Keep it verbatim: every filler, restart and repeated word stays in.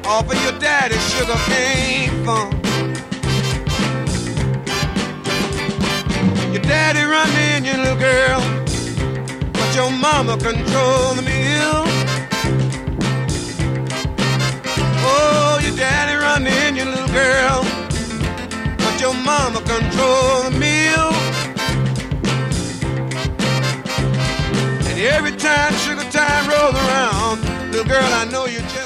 off of your daddy's sugar cane farm. Your daddy run in your little girl, but your mama control the mill. Oh, your daddy run in your little girl, but your mama control the mill. And every time sugar time rolls around, little girl, I know you just